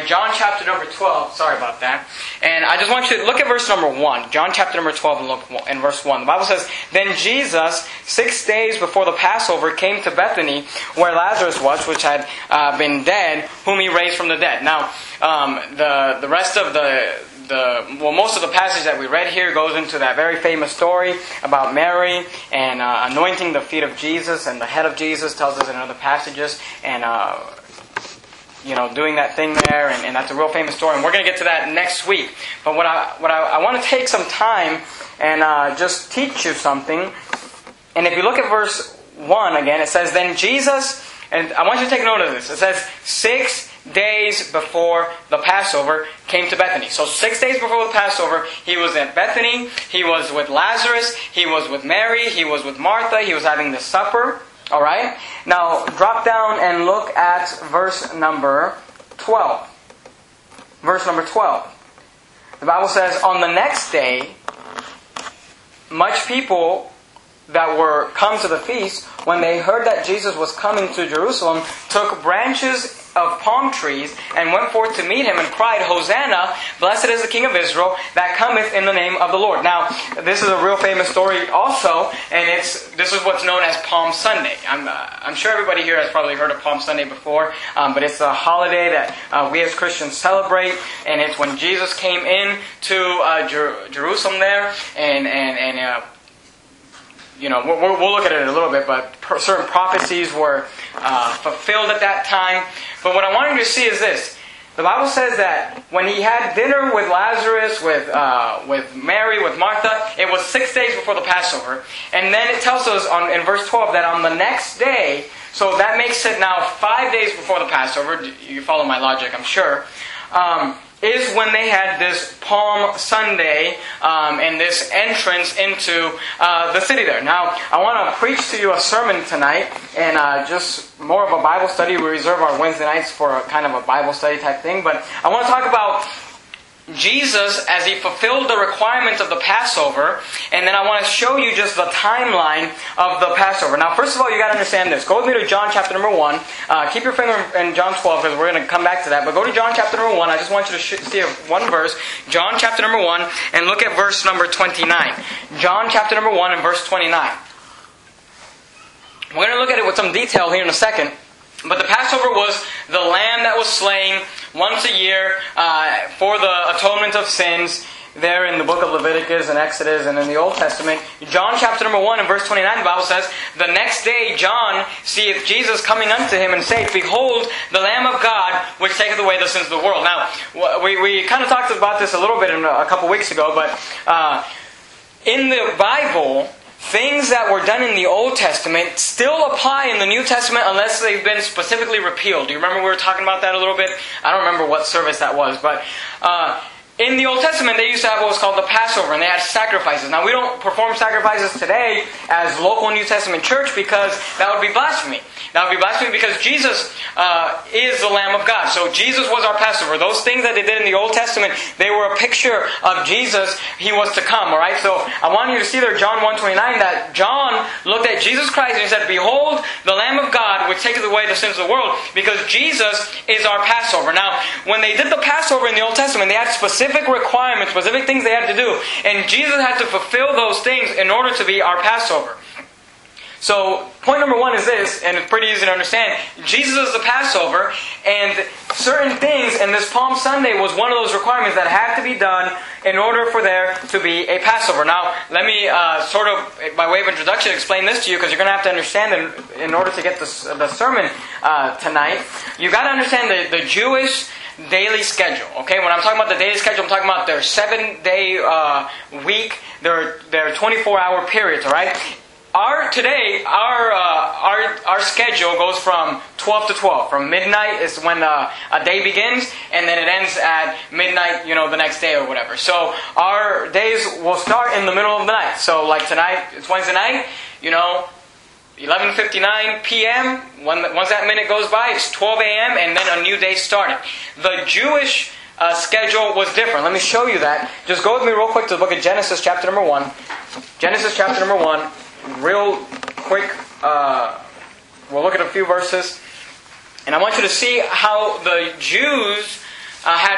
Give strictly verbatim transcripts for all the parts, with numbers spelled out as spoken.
John chapter number twelve. Sorry about that. And I just want you to look at verse number one. John chapter number twelve and look in verse one. The Bible says, "Then Jesus, six days before the Passover, came to Bethany, where Lazarus was, which had uh, been dead, whom he raised from the dead." Now, um, the the rest of the The, well, most of the passage that we read here goes into that very famous story about Mary and uh, anointing the feet of Jesus and the head of Jesus, tells us in other passages, and uh, you know, doing that thing there, and, and that's a real famous story. And we're going to get to that next week. But what I what I, I want to take some time and uh, just teach you something. And if you look at verse one again, it says, "Then Jesus," and I want you to take note of this. It says six days before the Passover came to Bethany. So six days before the Passover, he was at Bethany. He was with Lazarus. He was with Mary. He was with Martha. He was having the supper. All right? Now, drop down and look at verse number twelve. Verse number twelve. The Bible says, "On the next day, much people that were come to the feast, when they heard that Jesus was coming to Jerusalem, took branches of palm trees and went forth to meet him and cried, 'Hosanna, blessed is the King of Israel that cometh in the name of the Lord.'" Now, this is a real famous story also, and it's this is what's known as Palm Sunday. I'm, uh, I'm sure everybody here has probably heard of Palm Sunday before, um, but it's a holiday that uh, we as Christians celebrate, and it's when Jesus came in to uh, Jer- Jerusalem there, and and and. Uh, You know, we'll, we'll look at it in a little bit, but certain prophecies were uh, fulfilled at that time. But what I want you to see is this. The Bible says that when he had dinner with Lazarus, with uh, with Mary, with Martha, it was six days before the Passover. And then it tells us on, in verse twelve that on the next day, so that makes it now five days before the Passover. You follow my logic, I'm sure. Um, is when they had this Palm Sunday um, and this entrance into uh, the city there. Now, I want to preach to you a sermon tonight, and uh, just more of a Bible study. We reserve our Wednesday nights for a kind of a Bible study type thing, but I want to talk about Jesus as he fulfilled the requirements of the Passover, and then I want to show you just the timeline of the Passover. Now, first of all, you got to understand this. Go with me to John chapter number one. Uh, keep your finger in John twelve because we're going to come back to that. But go to John chapter number one. I just want you to sh- see one verse. John chapter number one, and look at verse number twenty-nine. John chapter number one and verse twenty-nine. We're going to look at it with some detail here in a second. But the Passover was the lamb that was slain once a year uh, for the atonement of sins there in the book of Leviticus and Exodus and in the Old Testament. John chapter number one and verse twenty-nine, the Bible says, "The next day John seeth Jesus coming unto him and saith, Behold, the Lamb of God, which taketh away the sins of the world." Now, we, we kind of talked about this a little bit in a, a couple weeks ago, but uh, in the Bible, things that were done in the Old Testament still apply in the New Testament unless they've been specifically repealed. Do you remember we were talking about that a little bit? I don't remember what service that was, but uh, in the Old Testament they used to have what was called the Passover, and they had sacrifices. Now, we don't perform sacrifices today as local New Testament church because that would be blasphemy. That would be blasphemy because Jesus uh, is the Lamb of God. So Jesus was our Passover. Those things that they did in the Old Testament, they were a picture of Jesus. He was to come. All right. So I want you to see there, John one twenty-nine, that John looked at Jesus Christ and he said, "Behold, the Lamb of God, which taketh away the sins of the world," because Jesus is our Passover. Now, when they did the Passover in the Old Testament, they had specific requirements, specific things they had to do, and Jesus had to fulfill those things in order to be our Passover. So, point number one is this, and it's pretty easy to understand. Jesus is the Passover, and certain things in this Palm Sunday was one of those requirements that had to be done in order for there to be a Passover. Now, let me uh, sort of, by way of introduction, explain this to you, because you're going to have to understand in, in order to get the, the sermon uh, tonight. You've got to understand the, the Jewish daily schedule. Okay, when I'm talking about the daily schedule, I'm talking about their seven-day uh, week, their their twenty-four hour periods. All right. Our today, our uh, our our schedule goes from twelve to twelve. From midnight is when uh, a day begins, and then it ends at midnight, you know, the next day or whatever. So our days will start in the middle of the night. So like tonight, it's Wednesday night, you know, eleven fifty-nine p.m. When once that minute goes by, it's twelve a.m. and then a new day started. The Jewish uh, schedule was different. Let me show you that. Just go with me real quick to the book of Genesis, chapter number one. Genesis, chapter number one. Real quick, uh, we'll look at a few verses. And I want you to see how the Jews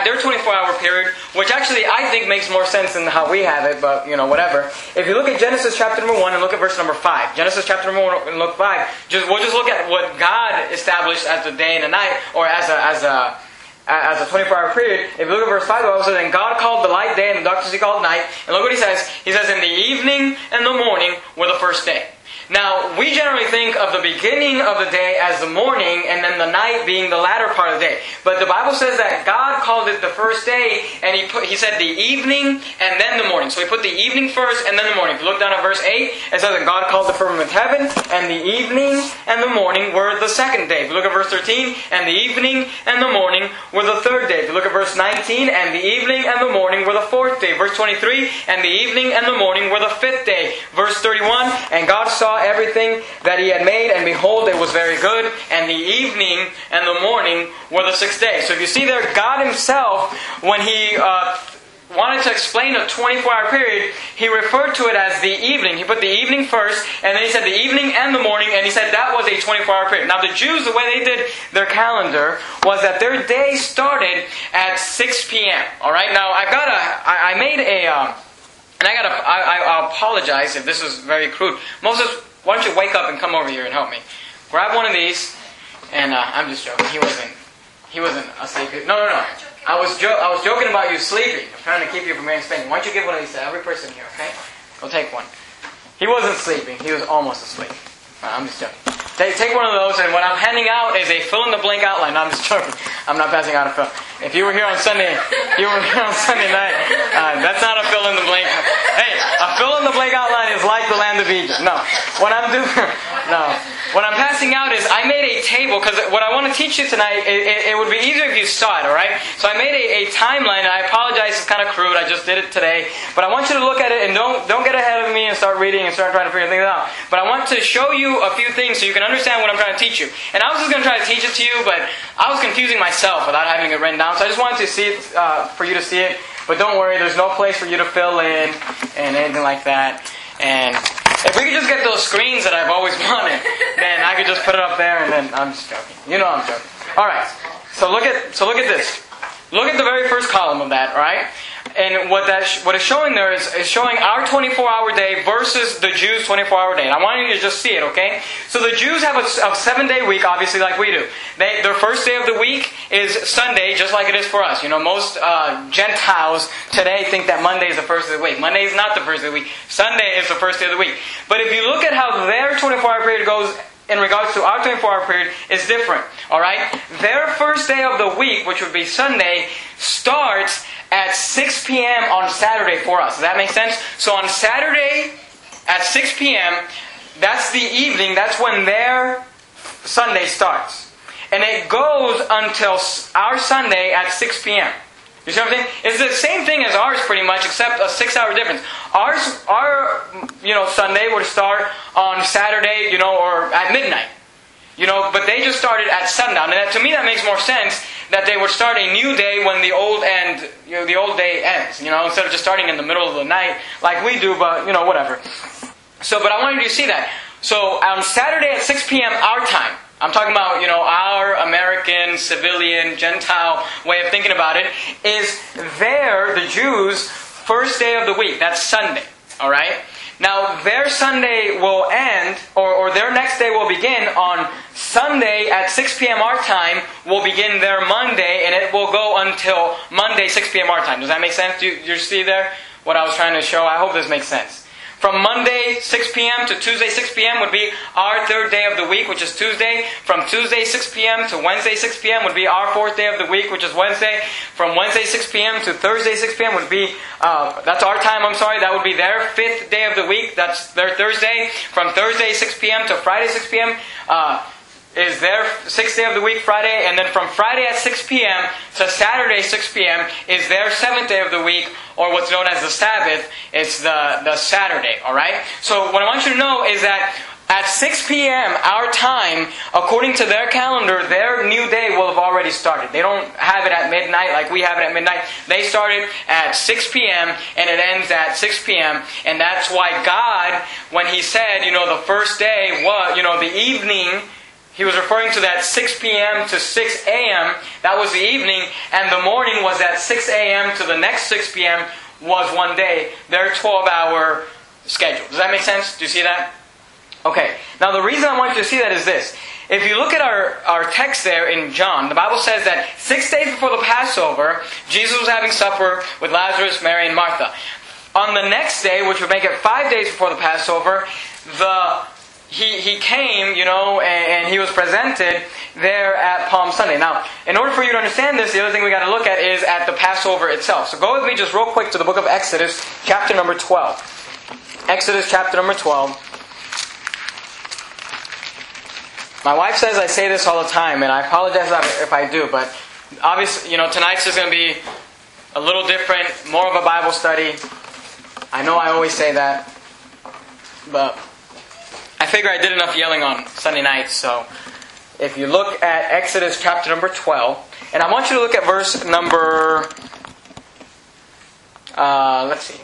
their twenty-four hour period, which actually I think makes more sense than how we have it, but, you know, whatever. If you look at Genesis chapter number one and look at verse number five. Genesis chapter number one and look five, just, we'll just look at what God established as the day and the night, or as a, as a, as a twenty-four hour period. If you look at verse five, it also says, "And God called the light day, and the darkness He called night." And look what He says. He says, "In the evening and the morning were the first day." Now, we generally think of the beginning of the day as the morning, and then the night being the latter part of the day. But the Bible says that God called it the first day, and He put, He said the evening and then the morning. So He put the evening first and then the morning. If you look down at verse eight, it says that God called the firmament heaven, and the evening and the morning were the second day. If you look at verse thirteen, and the evening and the morning were the third day. If you look at verse nineteen, and the evening and the morning were the fourth day. Verse twenty-three, and the evening and the morning were the fifth day. Verse thirty-one, and God saw everything that He had made, and behold, it was very good. And the evening and the morning were the sixth day. So if you see there, God Himself, when He uh, wanted to explain a twenty-four hour period, He referred to it as the evening. He put the evening first, and then He said the evening and the morning, and He said that was a twenty-four hour period. Now the Jews, the way they did their calendar was that their day started at six p.m. Alright, now I've got a, I, I made a, uh, and I gotta, I, I, I apologize if this is very crude. Moses, why don't you wake up and come over here and help me? Grab one of these, and uh, I'm just joking. He wasn't, he wasn't asleep. No, no, no. I was, jo- I was joking about you sleeping. I'm trying to keep you from hearing spanking. Why don't you give one of these to every person here, okay? Go take one. He wasn't sleeping. He was almost asleep. Uh, I'm just joking. Take, take one of those, and what I'm handing out is a fill-in-the-blank outline. No, I'm just joking. I'm not passing out a fill. If you were here on Sunday, you were here on Sunday night, uh, that's not a fill-in-the-blank. Hey, a fill-in-the-blank outline is like the land of Egypt. No. What I'm doing... No. What I'm passing out is, I made a table, because what I want to teach you tonight, it, it, it would be easier if you saw it, alright? So I made a, a timeline, and I apologize, it's kind of crude, I just did it today. But I want you to look at it, and don't don't get ahead of me and start reading and start trying to figure things out. But I want to show you a few things so you can understand what I'm trying to teach you. And I was just going to try to teach it to you, but I was confusing myself without having it written down. So I just wanted to see it, uh, for you to see it. But don't worry, there's no place for you to fill in, and anything like that. And if we could just get those screens that I've always wanted, then I could just put it up there, and then I'm just joking. You know I'm joking. Alright, so look at so look at this. Look at the very first column of that, right? And what that sh- what it's showing there is, is showing our twenty-four hour day versus the Jews' twenty-four hour day. And I want you to just see it, okay? So the Jews have a, a seven-day week, obviously, like we do. They, their first day of the week is Sunday, just like it is for us. You know, most uh, Gentiles today think that Monday is the first of the week. Monday is not the first of the week. Sunday is the first day of the week. But if you look at how their twenty-four hour period goes in regards to our twenty-four hour period, it's different. Alright? Their first day of the week, which would be Sunday, starts at six p.m. on Saturday for us. Does that make sense? So on Saturday at six p.m., that's the evening, that's when their Sunday starts. And it goes until our Sunday at six p.m. You see what I'm saying? It's the same thing as ours pretty much, except a six hour difference. Ours, our, you know, Sunday would start on Saturday, you know, or at midnight. You know, but they just started at sundown. And that, to me that makes more sense, that they would start a new day when the old end, you know, the old day ends. You know, instead of just starting in the middle of the night like we do, but, you know, whatever. So, but I wanted you to see that. So, on Saturday at six p.m. our time, I'm talking about, you know, our American, civilian, Gentile way of thinking about it, is their, the Jews' first day of the week. That's Sunday. Alright? Now, their Sunday will end, or, or their next day will begin on Sunday at six p.m. our time, will begin their Monday, and it will go until Monday six p.m. our time. Does that make sense? Do you, do you see there what I was trying to show? I hope this makes sense. From Monday six p.m. to Tuesday six p.m. would be our third day of the week, which is Tuesday. From Tuesday six p.m. to Wednesday six p.m. would be our fourth day of the week, which is Wednesday. From Wednesday six p.m. to Thursday six p.m. would be, uh, that's our time, I'm sorry, that would be their fifth day of the week. That's their Thursday. From Thursday six p.m. to Friday six p.m., uh, is their sixth day of the week, Friday, and then from Friday at six p.m. to Saturday six p.m. is their seventh day of the week, or what's known as the Sabbath. It's the, the Saturday, alright? So what I want you to know is that at six p.m. our time, according to their calendar, their new day will have already started. They don't have it at midnight like we have it at midnight. They start it at six p.m. and it ends at six p.m. And that's why God, when He said, you know, the first day was, you know, the evening, he was referring to that six p.m. to six a.m. That was the evening, and the morning was at six a.m. to the next six p.m. was one day. Their twelve-hour schedule. Does that make sense? Do you see that? Okay. Now the reason I want you to see that is this. If you look at our, our text there in John, the Bible says that six days before the Passover, Jesus was having supper with Lazarus, Mary, and Martha. On the next day, which would make it five days before the Passover, the he he came, you know, and, and he was presented there at Palm Sunday. Now, in order for you to understand this, the other thing we got to look at is at the Passover itself. So go with me just real quick to the book of Exodus, chapter number twelve. Exodus chapter number twelve. My wife says I say this all the time, and I apologize if I do, but obviously, you know, tonight's just going to be a little different, more of a Bible study. I know I always say that, but I figure I did enough yelling on Sunday nights, so if you look at Exodus chapter number twelve, and I want you to look at verse number, uh, let's see.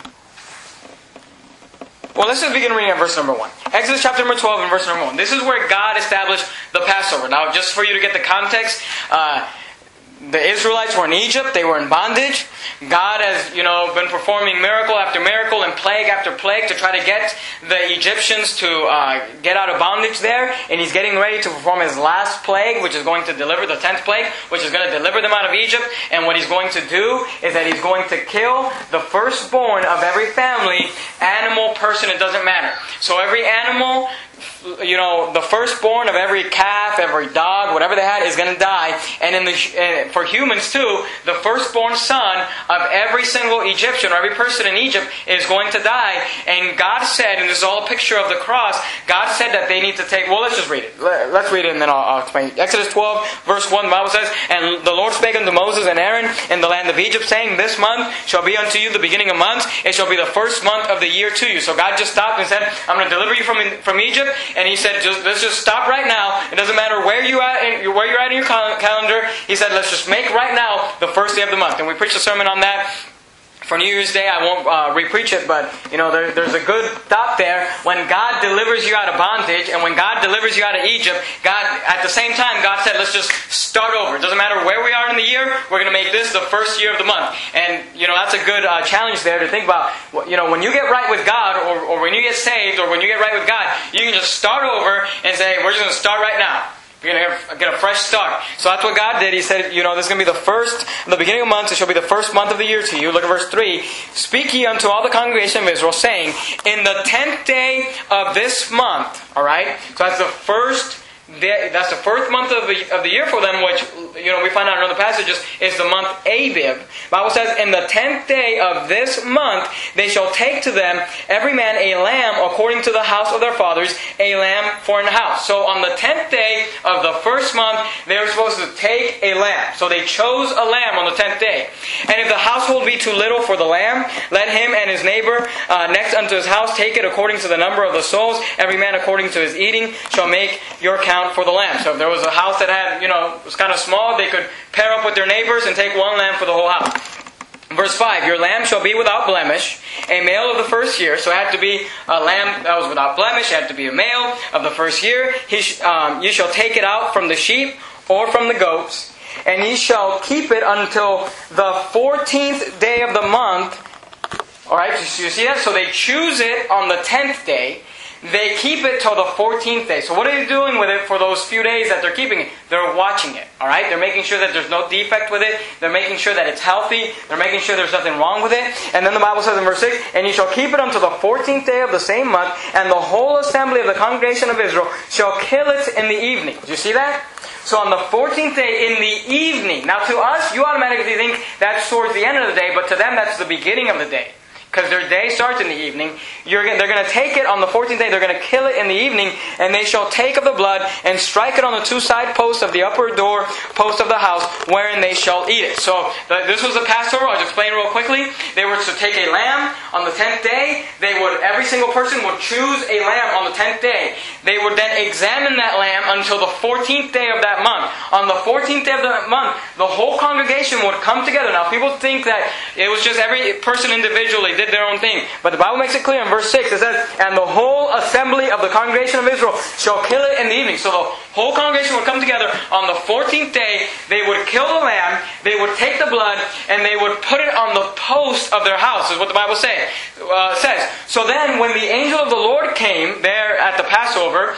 Well, let's just begin reading at verse number one. Exodus chapter number twelve and verse number one. This is where God established the Passover. Now, just for you to get the context, uh, the Israelites were in Egypt. They were in bondage. God has, you know, been performing miracle after miracle and plague after plague to try to get the Egyptians to uh, get out of bondage there. And He's getting ready to perform His last plague, which is going to deliver the tenth plague, which is going to deliver them out of Egypt. And what He's going to do is that He's going to kill the firstborn of every family, animal, person, it doesn't matter. So every animal, you know, the firstborn of every calf, every dog, whatever they had, is going to die. And in the uh, for humans too, the firstborn son of every single Egyptian or every person in Egypt is going to die. And God said, and this is all a picture of the cross, God said that they need to take, well, let's just read it. Let's read it and then I'll, I'll explain. Exodus twelve, verse one, the Bible says, "And the Lord spake unto Moses and Aaron in the land of Egypt, saying, This month shall be unto you the beginning of months. It shall be the first month of the year to you." So God just stopped and said, "I'm going to deliver you from, from Egypt." And He said, just, let's just stop right now. It doesn't matter where, you at in, where you're at in your calendar. He said, let's just make right now the first day of the month. And we preached a sermon on that for New Year's Day. I won't uh, re-preach it, but you know, there, there's a good thought there. When God delivers you out of bondage, and when God delivers you out of Egypt, God, at the same time, God said, let's just start over. It doesn't matter where we are in the year, we're going to make this the first year of the month. And you know, that's a good uh, challenge there to think about. You know, when you get right with God, or, or when you get saved, or when you get right with God, you can just start over and say, we're just going to start right now. You're going to get a fresh start. So that's what God did. He said, you know, this is going to be the first, the beginning of months, it shall be the first month of the year to you. Look at verse three. "Speak ye unto all the congregation of Israel, saying, In the tenth day of this month," alright? So that's the first day, that's the first month of the, of the year for them, which, you know, we find out in other passages, is the month Abib. The Bible says, "In the tenth day of this month, they shall take to them every man a lamb according to the house of their fathers, a lamb for an house." So on the tenth day of the first month, they were supposed to take a lamb. So they chose a lamb on the tenth day. "And if the household be too little for the lamb, let him and his neighbor uh, next unto his house take it according to the number of the souls. Every man according to his eating shall make your count for the lamb." So if there was a house that had, you know, was kind of small, they could pair up with their neighbors and take one lamb for the whole house. Verse five, "Your lamb shall be without blemish, a male of the first year." So it had to be a lamb that was without blemish. It had to be a male of the first year. He sh- um, you shall take it out from the sheep or from the goats, and ye shall keep it until the fourteenth day of the month. Alright, you see that? So they choose it on the tenth day. They keep it till the fourteenth day. So what are they doing with it for those few days that they're keeping it? They're watching it. Alright? They're making sure that there's no defect with it. They're making sure that it's healthy. They're making sure there's nothing wrong with it. And then the Bible says in verse six, "And ye shall keep it until the fourteenth day of the same month, and the whole assembly of the congregation of Israel shall kill it in the evening." Do you see that? So on the fourteenth day in the evening. Now to us, you automatically think that's towards the end of the day, but to them that's the beginning of the day. Because their day starts in the evening. You're, they're going to take it on the fourteenth day. They're going to kill it in the evening. "And they shall take of the blood and strike it on the two side posts of the upper door post of the house, wherein they shall eat it." So the, this was the Passover. I'll just explain real quickly. They were to take a lamb on the tenth day. They would, every single person would choose a lamb on the tenth day. They would then examine that lamb until the fourteenth day of that month. On the fourteenth day of the month, the whole congregation would come together. Now people think that it was just every person individually did did their own thing. But the Bible makes it clear in verse six. It says, and the whole assembly of the congregation of Israel shall kill it in the evening. So the whole congregation would come together on the fourteenth day. They would kill the lamb. They would take the blood and they would put it on the post of their house, is what the Bible say, uh, says. So then when the angel of the Lord came there at the Passover,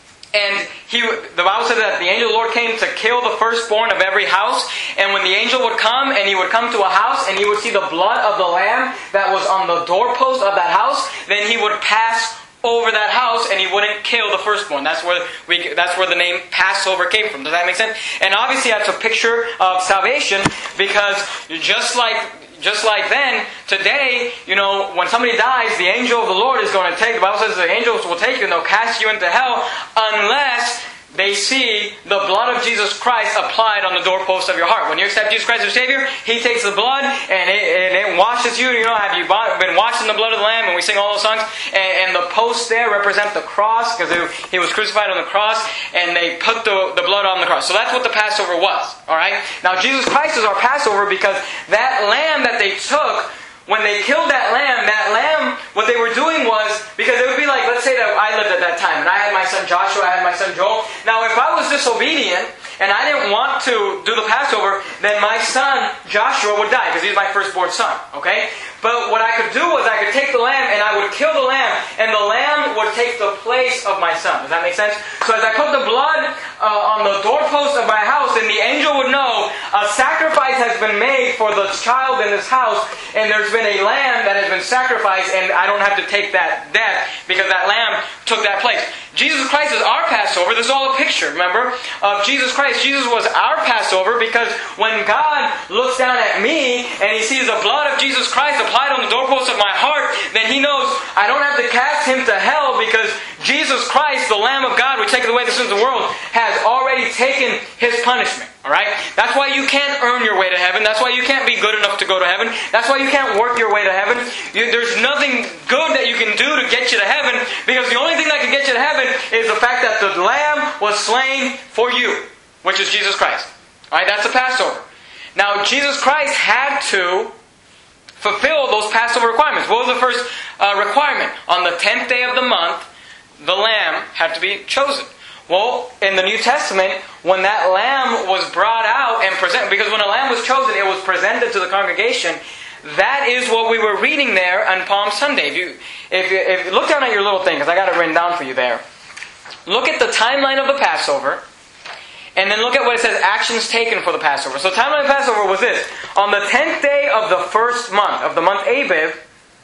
and he, the Bible says that the angel of the Lord came to kill the firstborn of every house. And when the angel would come, and he would come to a house, and he would see the blood of the lamb that was on the doorpost of that house, then he would pass over that house, and he wouldn't kill the firstborn. That's where we. That's where the name Passover came from. Does that make sense? And obviously, that's a picture of salvation, because just like. Just like then, today, you know, when somebody dies, the angel of the Lord is going to take, the Bible says the angels will take you and they'll cast you into hell unless they see the blood of Jesus Christ applied on the doorpost of your heart. When you accept Jesus Christ as Savior, He takes the blood and it, and it washes you. You know, have you been washed in the blood of the Lamb? And we sing all those songs. And, and the posts there represent the cross, because He was crucified on the cross, and they put the, the blood on the cross. So that's what the Passover was. Alright? Now Jesus Christ is our Passover, because that lamb that they took, when they killed that lamb, that lamb, what they were doing was, because it would be like, let's say that I lived at that time, and I had my son Joshua, I had my son Joel. Now, if I was disobedient, and I didn't want to do the Passover, then my son Joshua would die, because he's my firstborn son, okay? But what I could do was I could take the lamb, and I would kill the lamb, and the lamb would take the place of my son. Does that make sense? So as I put the blood uh, on the doorpost of my house, and the angel would know a sacrifice has been made for the child in this house, and there's been a lamb that has been sacrificed, and I don't have to take that death, because that lamb took that place. Jesus Christ is our Passover. This is all a picture, remember, of Jesus Christ. Jesus was our Passover, because when God looks down at me and He sees the blood of Jesus Christ applied on the doorpost of my heart, then He knows I don't have to cast Him to hell, because Jesus Christ, the Lamb of God, which taketh away the sins of the world, has already taken His punishment. Alright? That's why you can't earn your way to heaven. That's why you can't be good enough to go to heaven. That's why you can't work your way to heaven. You, there's nothing good that you can do to get you to heaven, because the only thing that can get you to heaven is the fact that the Lamb was slain for you, which is Jesus Christ. Alright? That's the Passover. Now, Jesus Christ had to fulfill those Passover requirements. What was the first uh, requirement? On the tenth day of the month, the lamb had to be chosen. Well, in the New Testament, when that lamb was brought out and presented, because when a lamb was chosen, it was presented to the congregation. That is what we were reading there on Palm Sunday. If you, if you, if you look down at your little thing, because I got it written down for you there. Look at the timeline of the Passover, and then look at what it says, actions taken for the Passover. So the timeline of the Passover was this. On the tenth day of the first month, of the month Abib,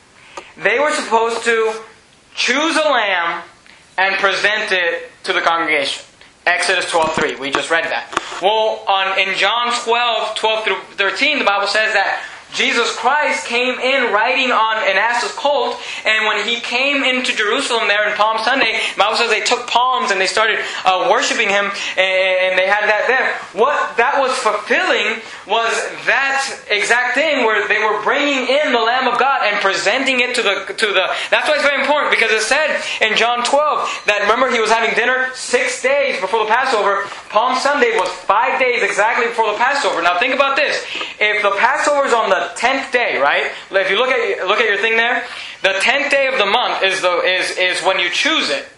they were supposed to choose a lamb and present it to the congregation. Exodus twelve three. We just read that. Well, on in John twelve, twelve through thirteen, the Bible says that Jesus Christ came in riding on an ass's colt, and when He came into Jerusalem there in Palm Sunday, the Bible says they took palms and they started uh, worshiping Him, and they had that there. What that was fulfilling was that exact thing where they were bringing in the Lamb of God and presenting it to the to the. That's why it's very important, because it said in John twelve that, remember, He was having dinner six days before the Passover. Palm Sunday was five days exactly before the Passover. Now think about this: if the Passover is on the tenth day, right? If you look at look at your thing there, the tenth day of the month is the is is when you choose it.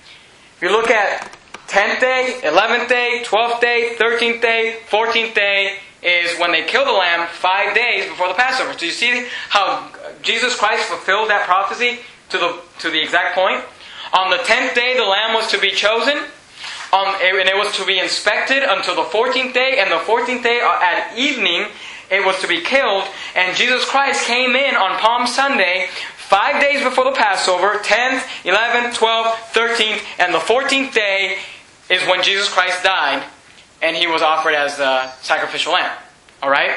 If you look at tenth day, eleventh day, twelfth day, thirteenth day, fourteenth day is when they kill the lamb, five days before the Passover. So you see how Jesus Christ fulfilled that prophecy to the to the exact point. On the tenth day, the lamb was to be chosen. Um, and it was to be inspected until the fourteenth day, and the fourteenth day at evening, it was to be killed. And Jesus Christ came in on Palm Sunday, five days before the Passover, tenth, eleventh, twelfth, thirteenth, and the fourteenth day is when Jesus Christ died, and He was offered as the sacrificial lamb. Alright?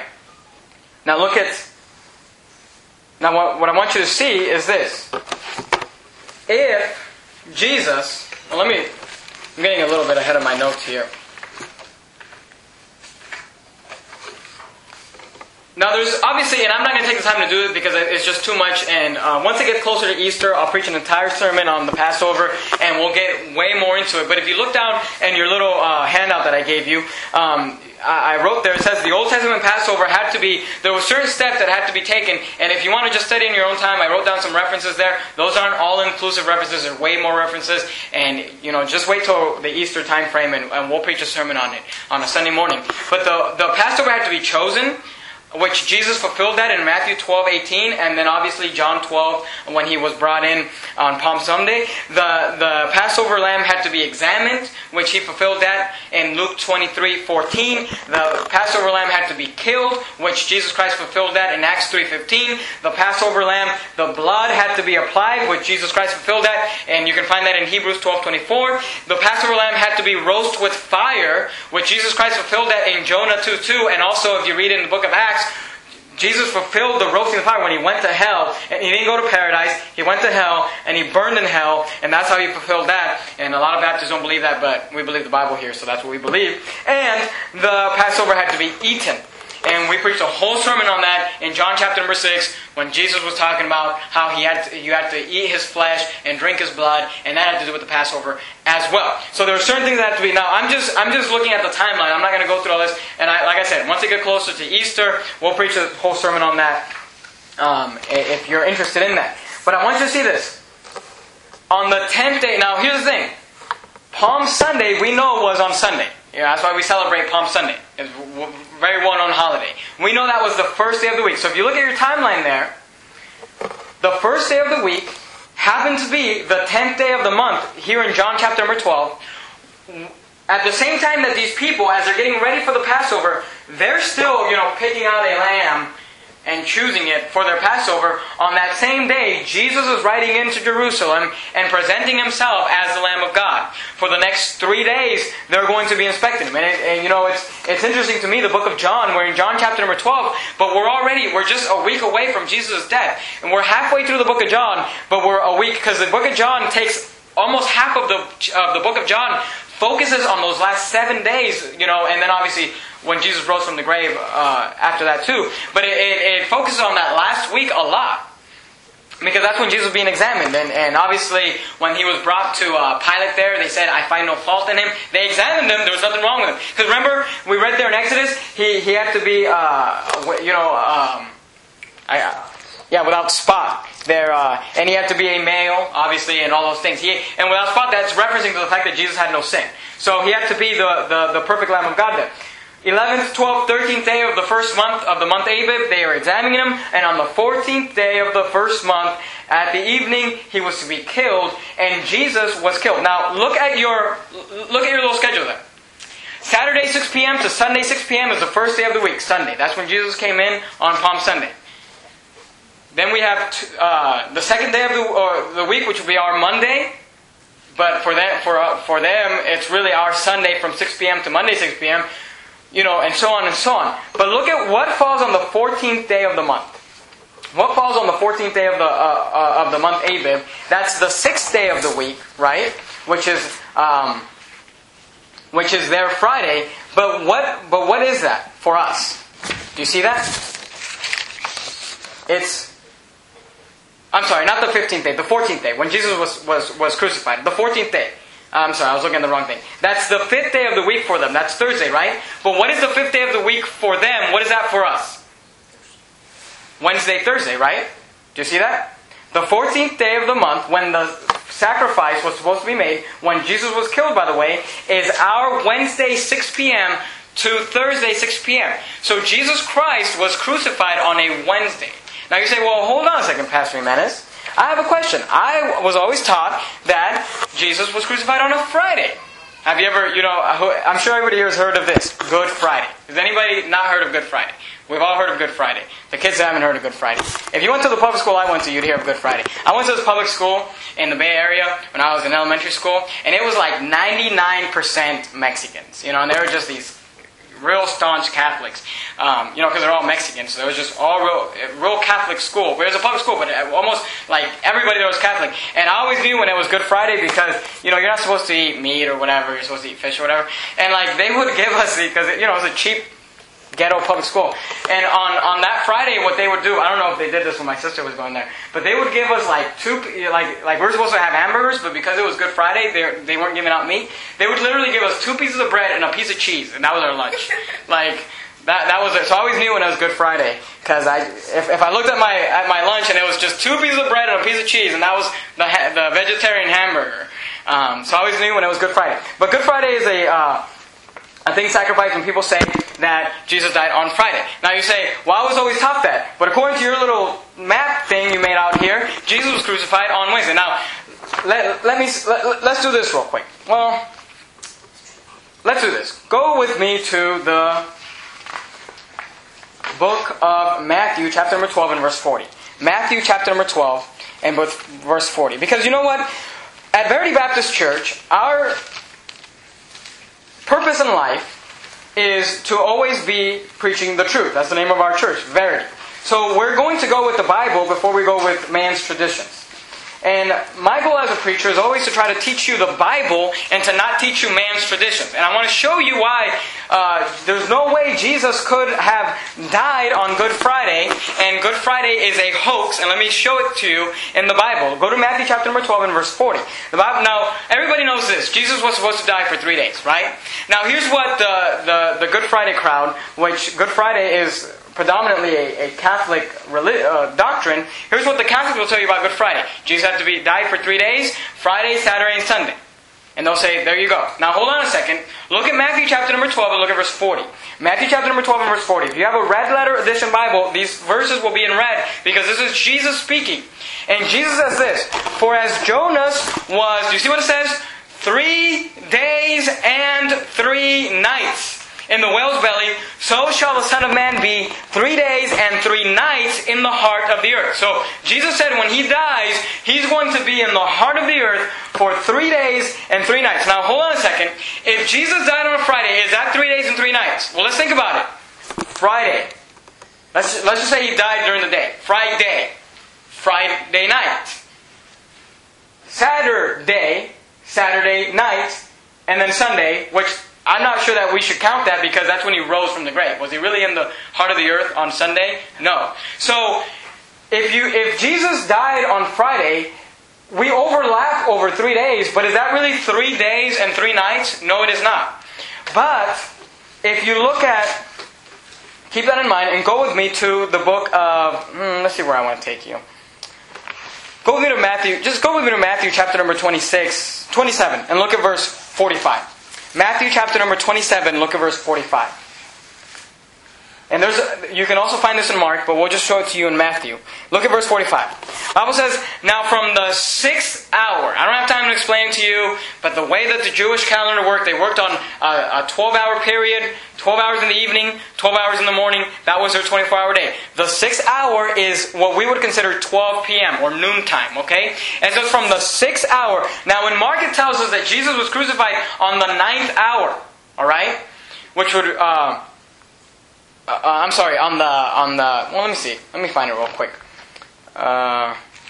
Now look at... Now what, what I want you to see is this. If Jesus... Well, let me... I'm getting a little bit ahead of my notes here. Now there's obviously, and I'm not going to take the time to do it because it's just too much, and uh, once it gets closer to Easter, I'll preach an entire sermon on the Passover, and we'll get way more into it. But if you look down in your little uh, handout that I gave you, um, I wrote there, it says the Old Testament Passover had to be, there were certain steps that had to be taken, and if you want to just study in your own time, I wrote down some references there. Those aren't all-inclusive references, there's way more references, and, you know, just wait till the Easter time frame, and, and we'll preach a sermon on it on a Sunday morning. But the, the Passover had to be chosen, which Jesus fulfilled that in Matthew twelve eighteen, and then obviously John twelve when he was brought in on Palm Sunday. The the Passover lamb had to be examined, which he fulfilled that in Luke twenty-three fourteen. The Passover lamb had to be killed, which Jesus Christ fulfilled that in Acts three fifteen. The Passover lamb, the blood had to be applied, which Jesus Christ fulfilled that, and you can find that in Hebrews twelve twenty-four. The Passover lamb had to be roasted with fire, which Jesus Christ fulfilled that in Jonah two two, and also if you read in the book of Acts, Jesus fulfilled the roasting of fire when He went to hell. And He didn't go to paradise. He went to hell and He burned in hell. And that's how He fulfilled that. And a lot of Baptists don't believe that, but we believe the Bible here, so that's what we believe. And the Passover had to be eaten. And we preached a whole sermon on that in John chapter number six, when Jesus was talking about how he had to, you had to eat His flesh and drink His blood, and that had to do with the Passover as well. So there are certain things that have to be. Now, I'm just I'm just looking at the timeline. I'm not going to go through all this. And I, like I said, once we get closer to Easter, we'll preach a whole sermon on that, um, if you're interested in that. But I want you to see this. On the tenth day, now here's the thing. Palm Sunday, we know was on Sunday. Yeah, that's why we celebrate Palm Sunday. It's a very well-known holiday. We know that was the first day of the week. So if you look at your timeline there, the first day of the week happened to be the tenth day of the month here in John chapter number twelve. At the same time that these people, as they're getting ready for the Passover, they're still, you know, picking out a lamb and choosing it for their Passover. On that same day, Jesus is riding into Jerusalem and presenting Himself as the Lamb of God. For the next three days, they're going to be inspecting Him. And, it, and you know, it's it's interesting to me, the book of John, we're in John chapter number twelve, but we're already, we're just a week away from Jesus' death. And we're halfway through the book of John, but we're a week, because the book of John takes almost half of the, of the book of John focuses on those last seven days, you know, and then obviously when Jesus rose from the grave uh, after that too. But it, it, it focuses on that last week a lot. Because that's when Jesus was being examined. And, and obviously, when He was brought to uh, Pilate there, they said, I find no fault in Him. They examined Him. There was nothing wrong with Him. Because remember, we read there in Exodus, He, he had to be, uh, you know, um, I, uh, yeah, without spot. There, uh, and He had to be a male, obviously, and all those things. He, and without spot, that's referencing to the fact that Jesus had no sin. So He had to be the, the, the perfect Lamb of God there. eleventh, twelfth, thirteenth day of the first month of the month Abib, they were examining Him. And on the fourteenth day of the first month, at the evening, He was to be killed. And Jesus was killed. Now, look at your look at your little schedule there. Saturday six p.m. to Sunday six p.m. is the first day of the week, Sunday. That's when Jesus came in on Palm Sunday. Then we have t- uh, the second day of the, uh, the week, which will be our Monday. But for them, for, uh, for them, it's really our Sunday from six p.m. to Monday six p.m., you know, and so on and so on. But look at what falls on the fourteenth day of the month. What falls on the fourteenth day of the uh, uh, of the month Abib? That's the sixth day of the week, right? Which is um, which is their Friday. But what but what is that for us? Do you see that? It's I'm sorry, not the fifteenth day, the fourteenth day, when Jesus was, was, was crucified. The fourteenth day. I'm sorry, I was looking at the wrong thing. That's the fifth day of the week for them. That's Thursday, right? But what is the fifth day of the week for them? What is that for us? Wednesday, Thursday, right? Do you see that? The fourteenth day of the month, when the sacrifice was supposed to be made, when Jesus was killed, by the way, is our Wednesday, six p.m. to Thursday, six p.m. So Jesus Christ was crucified on a Wednesday. Now you say, well, hold on a second, Pastor Jimenez. I have a question. I was always taught that Jesus was crucified on a Friday. Have you ever, you know, I'm sure everybody here has heard of this, Good Friday. Has anybody not heard of Good Friday? We've all heard of Good Friday. The kids haven't heard of Good Friday. If you went to the public school I went to, you'd hear of Good Friday. I went to this public school in the Bay Area when I was in elementary school, and it was like ninety-nine percent Mexicans. You know, and they were just these real staunch Catholics, um, you know, because they're all Mexicans. So it was just all real, real Catholic school. It was a public school, but almost like everybody there was Catholic. And I always knew when it was Good Friday because, you know, you're not supposed to eat meat or whatever. You're supposed to eat fish or whatever. And like they would give us the, because you know it was a cheap ghetto public school. And on, on that Friday, what they would do, I don't know if they did this when my sister was going there, but they would give us like two, like like we're supposed to have hamburgers, but because it was Good Friday, they they weren't giving out meat. They would literally give us two pieces of bread and a piece of cheese, and that was our lunch. Like that that was it. So I always knew when it was Good Friday, because I if, if I looked at my at my lunch and it was just two pieces of bread and a piece of cheese, and that was the the vegetarian hamburger. Um, so I always knew when it was Good Friday. But Good Friday is a uh, a thing sacrificed when people say that Jesus died on Friday. Now you say, well, I was always taught that. But according to your little map thing you made out here, Jesus was crucified on Wednesday. Now, let, let me let, let's do this real quick. Well, let's do this. Go with me to the book of Matthew, chapter number twelve and verse forty. Matthew, chapter number twelve and verse forty. Because you know what? At Verity Baptist Church, our purpose in life is to always be preaching the truth. That's the name of our church, Verity. So we're going to go with the Bible before we go with man's traditions. And my goal as a preacher is always to try to teach you the Bible and to not teach you man's traditions. And I want to show you why uh, there's no way Jesus could have died on Good Friday, and Good Friday is a hoax. And let me show it to you in the Bible. Go to Matthew chapter number twelve and verse forty. The Bible, now, everybody knows this. Jesus was supposed to die for three days, right? Now, here's what the, the, the Good Friday crowd, which Good Friday is predominantly a, a Catholic relig- uh, doctrine. Here's what the Catholics will tell you about Good Friday. Jesus had to be died for three days, Friday, Saturday, and Sunday. And they'll say, there you go. Now hold on a second. Look at Matthew chapter number twelve and look at verse forty. Matthew chapter number twelve and verse forty. If you have a red letter edition Bible, these verses will be in red because this is Jesus speaking. And Jesus says this, for as Jonas was, do you see what it says? Three days and three nights in the whale's belly, so shall the Son of Man be three days and three nights in the heart of the earth. So Jesus said when He dies, He's going to be in the heart of the earth for three days and three nights. Now hold on a second. If Jesus died on a Friday, is that three days and three nights? Well, let's think about it. Friday. Let's, let's just say He died during the day. Friday. Friday night. Saturday. Saturday night. And then Sunday, which I'm not sure that we should count that because that's when He rose from the grave. Was He really in the heart of the earth on Sunday? No. So, if you if Jesus died on Friday, we overlap over three days, but is that really three days and three nights? No, it is not. But, if you look at, keep that in mind, and go with me to the book of, hmm, let's see where I want to take you. Go with me to Matthew, just go with me to Matthew chapter number twenty-six, twenty-seven, and look at verse forty-five. Matthew chapter number twenty-seven, look at verse forty-five. And there's a, you can also find this in Mark, but we'll just show it to you in Matthew. Look at verse forty-five. The Bible says, now from the sixth hour, I don't have time to explain to you, but the way that the Jewish calendar worked, they worked on a twelve-hour period, twelve hours in the evening, twelve hours in the morning. That was their twenty-four hour day. The sixth hour is what we would consider twelve p.m. or noontime, okay? And so it's from the sixth hour. Now when Mark, it tells us that Jesus was crucified on the ninth hour, alright? Which would, uh, uh, I'm sorry, on the, on the, well let me see. Let me find it real quick. Uh,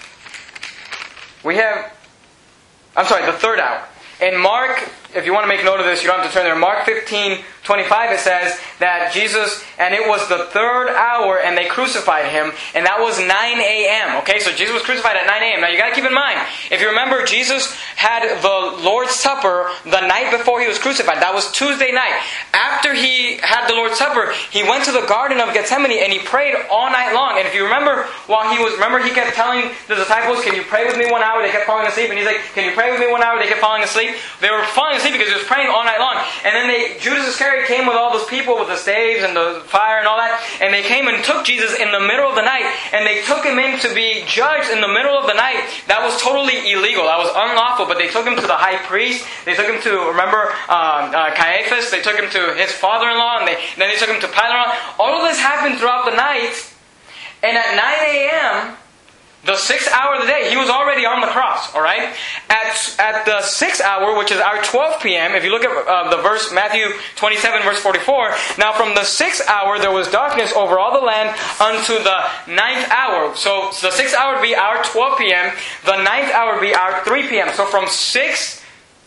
we have, I'm sorry, the third hour. In Mark, if you want to make note of this, you don't have to turn there. Mark fifteen twenty-five, it says that Jesus, and it was the third hour, and they crucified Him, and that was nine a.m. Okay, so Jesus was crucified at nine a.m. Now you got to keep in mind, if you remember, Jesus had the Lord's Supper the night before He was crucified. That was Tuesday night. After He had the Lord's Supper, He went to the Garden of Gethsemane, and He prayed all night long. And if you remember, while He was, remember He kept telling the disciples, can you pray with me one hour? They kept falling asleep. And He's like, can you pray with me one hour? They kept falling asleep. They were falling asleep because He was praying all night long. And then they, Judas Iscariot came with all those people with the staves and the fire and all that. And they came and took Jesus in the middle of the night. And they took Him in to be judged in the middle of the night. That was totally illegal. That was unlawful. But they took Him to the high priest. They took Him to, remember, um, uh, Caiaphas. They took Him to his father-in-law. And they, then they took Him to Pilate. All of this happened throughout the night. And at nine a.m., the sixth hour of the day, He was already on the cross, alright? At at the sixth hour, which is our twelve p.m., if you look at uh, the verse, Matthew twenty-seven, verse forty-four, now from the sixth hour there was darkness over all the land unto the ninth hour. So the sixth hour would be our twelve p.m., the ninth hour would be our three p.m. So from six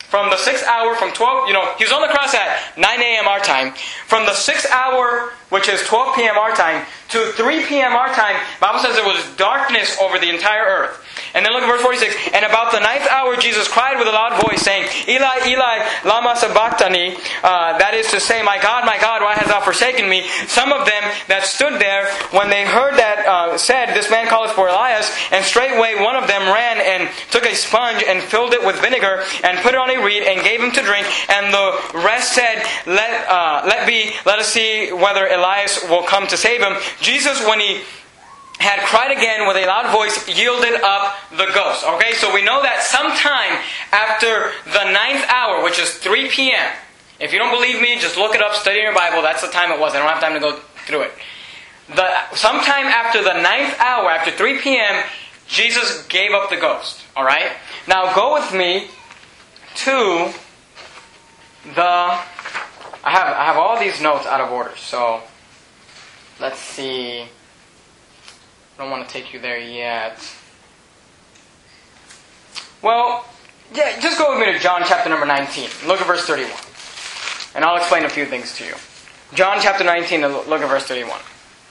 from the sixth hour, from twelve, you know, he was on the cross at nine a.m. our time. From the sixth hour, which is twelve p.m. our time, to three p.m. our time, the Bible says there was darkness over the entire earth. And then look at verse forty-six. And about the ninth hour, Jesus cried with a loud voice, saying, Eli, Eli, lama sabachthani. Uh, that is to say, my God, my God, why hast thou forsaken me? Some of them that stood there, when they heard that, uh, said, This man calleth for Elias. And straightway one of them ran and took a sponge and filled it with vinegar and put it on a reed and gave him to drink. And the rest said, Let uh, let be, let us see whether Elias will come to save him. Jesus, when he had cried again with a loud voice, yielded up the ghost. Okay, so we know that sometime after the ninth hour, which is three p.m. If you don't believe me, just look it up, study your Bible. That's the time it was. I don't have time to go through it. The, sometime after the ninth hour, after three p.m., Jesus gave up the ghost. Alright? Now go with me to the... I have, I have all these notes out of order, so let's see... I don't want to take you there yet. Well, yeah, just go with me to John chapter number nineteen. Look at verse thirty-one. And I'll explain a few things to you. John chapter nineteen, look at verse thirty-one.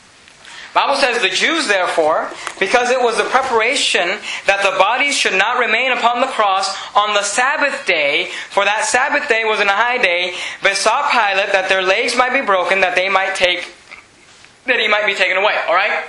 Bible says, The Jews therefore, because it was the preparation that the bodies should not remain upon the cross on the Sabbath day, for that Sabbath day was in a high day, besought Pilate that their legs might be broken, that they might take, that he might be taken away. Alright?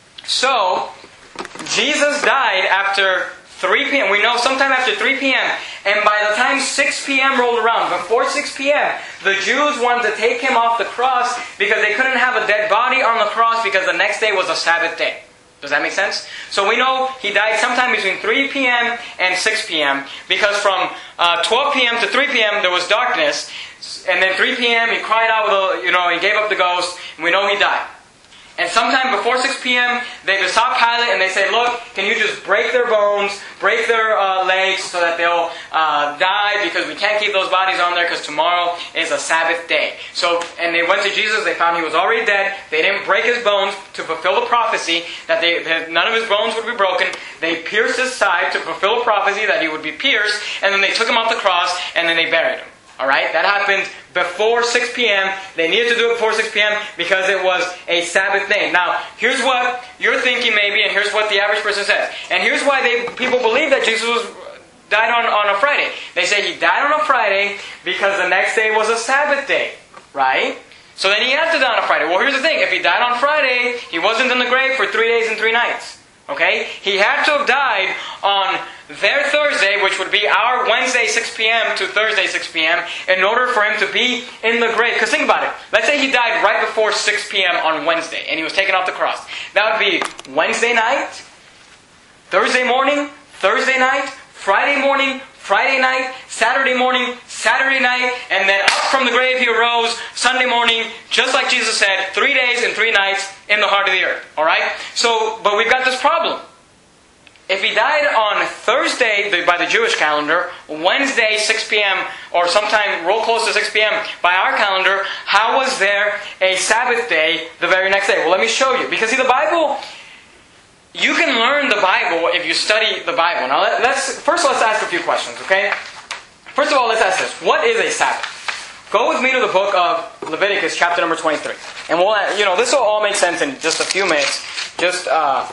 So, Jesus died after three p.m. We know sometime after three p.m. And by the time six p.m. rolled around, before six p.m., the Jews wanted to take him off the cross because they couldn't have a dead body on the cross because the next day was a Sabbath day. Does that make sense? So we know he died sometime between three p.m. and six p.m. because from uh, twelve p.m. to three p.m. there was darkness. And then three p.m. he cried out, with a, you know, he gave up the ghost, and we know he died. And sometime before six p.m., they besought Pilate and they say, Look, can you just break their bones, break their uh, legs so that they'll uh, die because we can't keep those bodies on there because tomorrow is a Sabbath day. So, and they went to Jesus, they found he was already dead. They didn't break his bones to fulfill the prophecy that, they, that none of his bones would be broken. They pierced his side to fulfill the prophecy that he would be pierced. And then they took him off the cross and then they buried him. Alright, that happened before six p.m. They needed to do it before six p.m. because it was a Sabbath day. Now, here's what you're thinking maybe, and here's what the average person says. And here's why they people believe that Jesus was, died on, on a Friday. They say he died on a Friday because the next day was a Sabbath day. Right? So then he had to die on a Friday. Well, here's the thing. If he died on Friday, he wasn't in the grave for three days and three nights. Okay? He had to have died on their Thursday, which would be our Wednesday six p.m. to Thursday six p.m. in order for him to be in the grave. Because think about it. Let's say he died right before six p.m. on Wednesday and he was taken off the cross. That would be Wednesday night, Thursday morning, Thursday night, Friday morning, Friday night, Saturday morning, Saturday night, and then up from the grave he arose Sunday morning, just like Jesus said, three days and three nights in the heart of the earth. Alright? So, but we've got this problem. If he died on Thursday by the Jewish calendar, Wednesday six p.m. or sometime real close to six p.m. by our calendar, how was there a Sabbath day the very next day? Well, let me show you. Because see, the Bible, you can learn the Bible if you study the Bible. Now, let's first let's ask a few questions, okay? First of all, let's ask this. What is a Sabbath? Go with me to the book of Leviticus, chapter number twenty-three. And we'll, you know, this will all make sense in just a few minutes. Just, uh...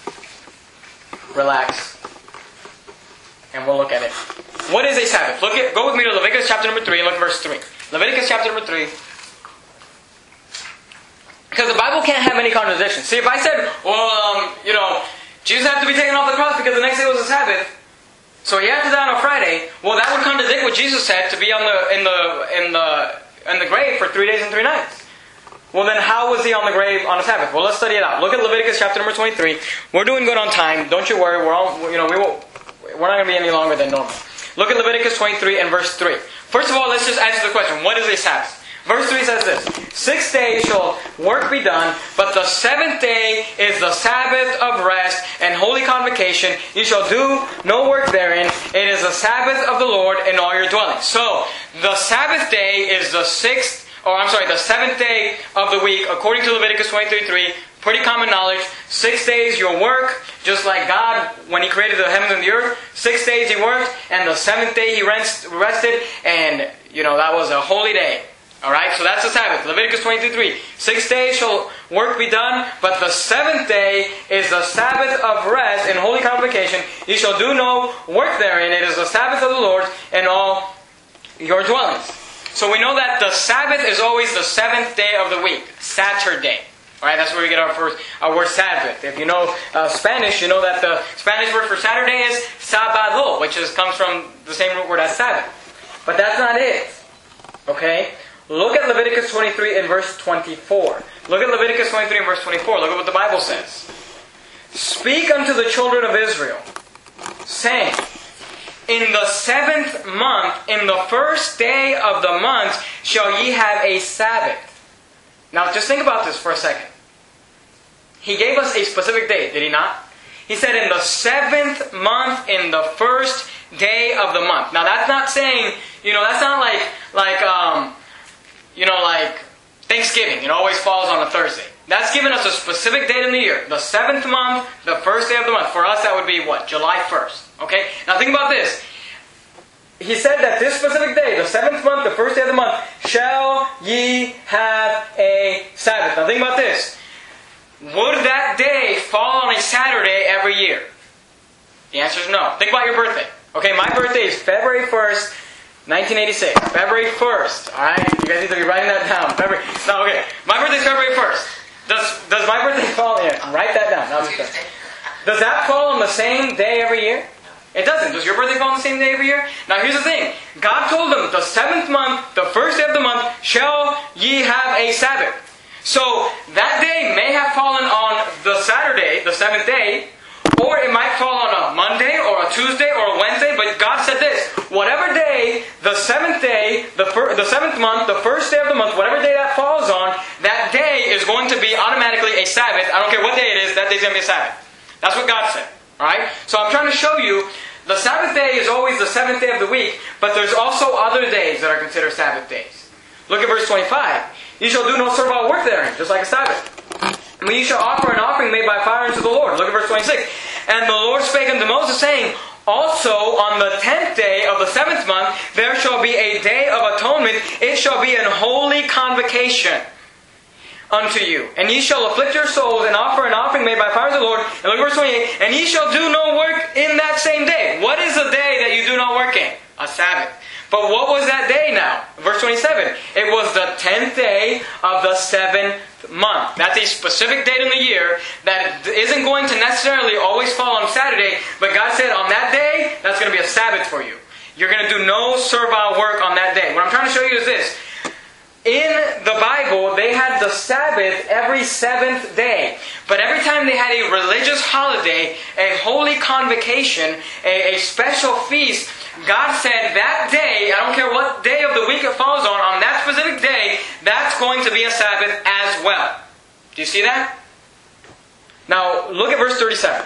relax, and we'll look at it. What is a Sabbath? Look at, go with me to Leviticus chapter number three and look at verse three. Leviticus chapter number three. Because the Bible can't have any contradictions. See, if I said, well, um, you know, Jesus had to be taken off the cross because the next day was a Sabbath, so he had to die on a Friday. Well, that would contradict what Jesus said to be on the in the in the in the grave for three days and three nights. Well, then how was he on the grave on a Sabbath? Well, let's study it out. Look at Leviticus chapter number twenty-three. We're doing good on time. Don't you worry. We're all, you know, we will, we're not going to be any longer than normal. Look at Leviticus twenty-three and verse three. First of all, let's just answer the question. What is a Sabbath? Verse three says this. Six days shall work be done, but the seventh day is the Sabbath of rest and holy convocation. You shall do no work therein. It is the Sabbath of the Lord in all your dwellings. So, the Sabbath day is the sixth Or I'm sorry, the seventh day of the week, according to Leviticus twenty-three three, pretty common knowledge. Six days you'll work, Just like God, when He created the heavens and the earth, six days He worked, and the seventh day He rest, rested, and, you know, that was a holy day. Alright, so that's the Sabbath. Leviticus twenty-two three. Six days shall work be done, but the seventh day is the Sabbath of rest and holy convocation. You shall do no work therein. It is the Sabbath of the Lord in all your dwellings. So we know that the Sabbath is always the seventh day of the week. Saturday. Alright, that's where we get our first our word Sabbath. If you know uh, Spanish, you know that the Spanish word for Saturday is sábado, which is, comes from the same root word as Sabbath. But that's not it. Okay? Look at Leviticus twenty-three and verse twenty-four. Look at Leviticus twenty-three and verse twenty-four. Look at what the Bible says. Speak unto the children of Israel, saying, in the seventh month, in the first day of the month, shall ye have a Sabbath. Now just think about this for a second. He gave us a specific date, did He not? He said in the seventh month, in the first day of the month. Now that's not saying, you know, that's not like, like, um, you know, like Thanksgiving. It always falls on a Thursday. That's giving us a specific date in the year. The seventh month, the first day of the month. For us, that would be what? July first. Okay? Now think about this. He said that this specific day, the seventh month, the first day of the month, shall ye have a Sabbath. Now think about this. Would that day fall on a Saturday every year? The answer is no. Think about your birthday. Okay, my birthday is February first, nineteen eighty-six. February first. Alright? You guys need to be writing that down. February. No, okay. My birthday is February first. Does does my birthday fall in? Write that down. No, does that fall on the same day every year? It doesn't. Does your birthday fall on the same day every year? Now here's the thing. God told them, the seventh month, the first day of the month, shall ye have a Sabbath. So that day may have fallen on the Saturday, the seventh day, or it might fall on a Monday or a Tuesday or a Wednesday, but God said this, whatever day, the seventh day, the, fir- the seventh month, the first day of the month, whatever day that falls on, that day is going to be automatically a Sabbath. I don't care what day it is, that day's going to be a Sabbath. That's what God said. Alright? So I'm trying to show you, the Sabbath day is always the seventh day of the week, but there's also other days that are considered Sabbath days. Look at verse twenty-five. You shall do no servile work therein, just like a Sabbath. But you shall offer an offering made by fire unto the Lord. Look at verse twenty-six. And the Lord spake unto Moses, saying, also on the tenth day of the seventh month, there shall be a day of atonement. It shall be an holy convocation unto you. And ye shall afflict your souls and offer an offering made by fire to the Lord. And look at verse twenty-eight. And ye shall do no work in that same day. What is the day that you do not work in? A Sabbath. But what was that day now? Verse twenty-seven. It was the tenth day of the seventh month. That's a specific date in the year that isn't going to necessarily always fall on Saturday. But God said on that day, that's going to be a Sabbath for you. You're going to do no servile work on that day. What I'm trying to show you is this. In the Bible, they had the Sabbath every seventh day. But every time they had a religious holiday, a holy convocation, a, a special feast, God said that day, I don't care what day of the week it falls on, on that specific day, that's going to be a Sabbath as well. Do you see that? Now, look at verse thirty-seven.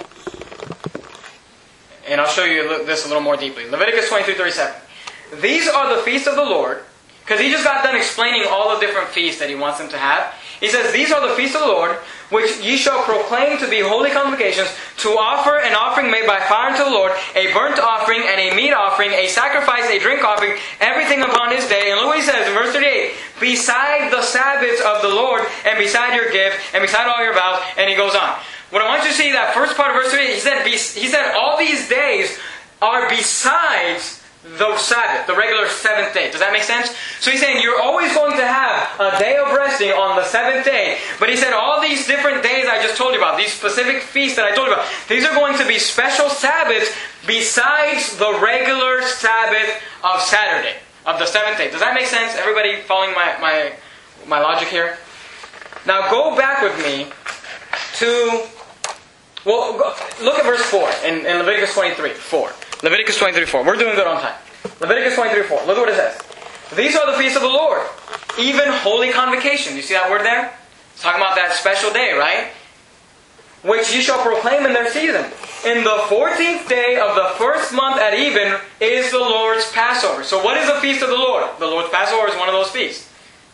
And I'll show you this a little more deeply. Leviticus twenty-three thirty-seven. These are the feasts of the Lord. Because he just got done explaining all the different feasts that he wants them to have. He says, these are the feasts of the Lord, which ye shall proclaim to be holy convocations, to offer an offering made by fire unto the Lord, a burnt offering and a meat offering, a sacrifice, a drink offering, everything upon his day. And look what he says in verse thirty-eight. Beside the Sabbaths of the Lord, and beside your gift, and beside all your vows. And he goes on. What I want you to see, that first part of verse thirty-eight, he said, he said all these days are besides the Sabbath, the regular seventh day. Does that make sense? So he's saying you're always going to have a day of resting on the seventh day. But he said all these different days I just told you about, these specific feasts that I told you about, these are going to be special Sabbaths besides the regular Sabbath of Saturday, of the seventh day. Does that make sense? Everybody following my, my, my logic here? Now go back with me to, well, go, look at verse four in, in Leviticus twenty-three, four. Leviticus twenty-three four. We're doing good on time. Leviticus twenty-three four. Look at what it says. These are the feasts of the Lord, even holy convocation. You see that word there? It's talking about that special day, right? Which ye shall proclaim in their season. In the fourteenth day of the first month at even is the Lord's Passover. So what is the feast of the Lord? The Lord's Passover is one of those feasts.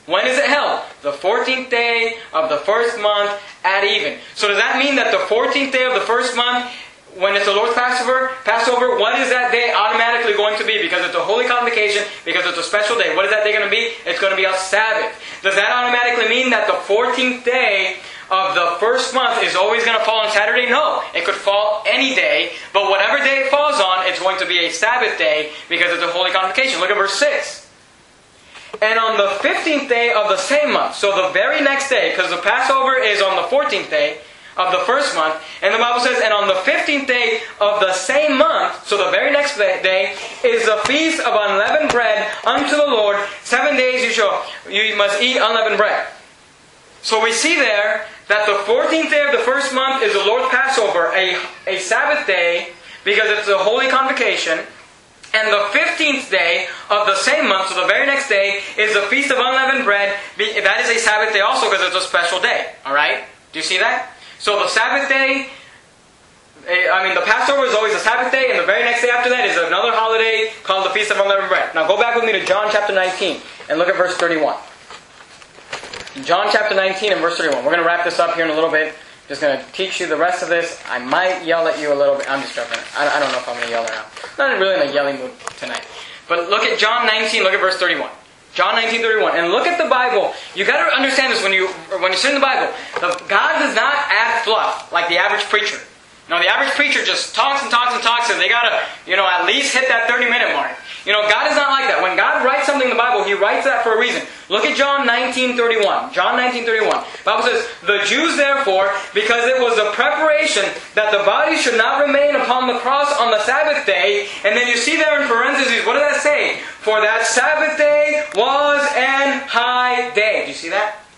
When is it held? The fourteenth day of the first month at even. So does that mean that the fourteenth day of the first month, when it's the Lord's Passover, Passover, what is that day automatically going to be? Because it's a holy convocation, because it's a special day. What is that day going to be? It's going to be a Sabbath. Does that automatically mean that the fourteenth day of the first month is always going to fall on Saturday? No. It could fall any day, but whatever day it falls on, it's going to be a Sabbath day because it's a holy convocation. Look at verse six. And on the fifteenth day of the same month, so the very next day, because the Passover is on the fourteenth day of the first month, and the Bible says, and on the fifteenth day of the same month, so the very next day, is the feast of unleavened bread unto the Lord. Seven days you shall, you must eat unleavened bread. So we see there that the fourteenth day of the first month is the Lord's Passover, a, a Sabbath day, because it's a holy convocation. And the fifteenth day of the same month, so the very next day, is the Feast of Unleavened Bread. That is a Sabbath day also because it's a special day. Alright? Do you see that? So the Sabbath day, I mean the Passover is always a Sabbath day, and the very next day after that is another holiday called the Feast of Unleavened Bread. Now go back with me to John chapter nineteen and look at verse thirty-one. John chapter nineteen and verse thirty-one. We're going to wrap this up here in a little bit. Just going to teach you the rest of this. I might yell at you a little bit. I'm just joking. I don't know if I'm going to yell now. I'm not really in a yelling mood tonight. But look at John nineteen. Look at verse thirty-one. John nineteen thirty-one. And look at the Bible. You got to understand this when you when you sit in the Bible. The, God does not add fluff like the average preacher. No, the average preacher just talks and talks and talks, and they got to, you know, at least hit that thirty-minute mark. You know, God is not like that. When God writes something in the Bible, He writes that for a reason. Look at John nineteen thirty-one. John nineteen thirty-one. The Bible says, the Jews therefore, because it was a preparation that the body should not remain upon the cross on the Sabbath day. And then you see there in parentheses, what does that say? For that Sabbath day was an high day. Do you see that?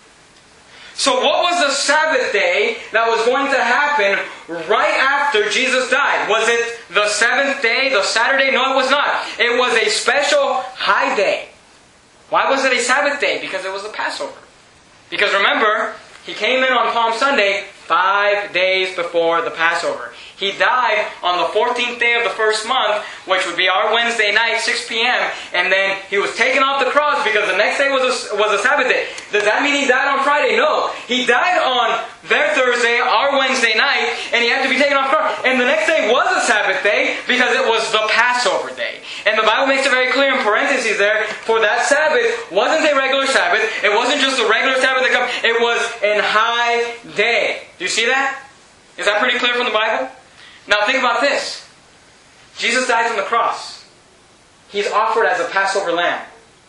So what was the Sabbath day that was going to happen right after Jesus died? Was it the seventh day, the Saturday? No, it was not. It was a special high day. Why was it a Sabbath day? Because it was the Passover. Because remember, He came in on Palm Sunday five days before the Passover. He died on the fourteenth day of the first month, which would be our Wednesday night, six p.m. And then He was taken off the cross because the next day was a, was a Sabbath day. Does that mean He died on Friday? No. He died on their Thursday, our Wednesday night, and He had to be taken off the cross. And the next day was a Sabbath day because it was the Passover day. And the Bible makes it very clear in parentheses there, for that Sabbath wasn't a regular Sabbath. It wasn't just a regular Sabbath that comes. It was an high day. Do you see that? Is that pretty clear from the Bible? Now think about this. Jesus dies on the cross. He's offered as a Passover lamb.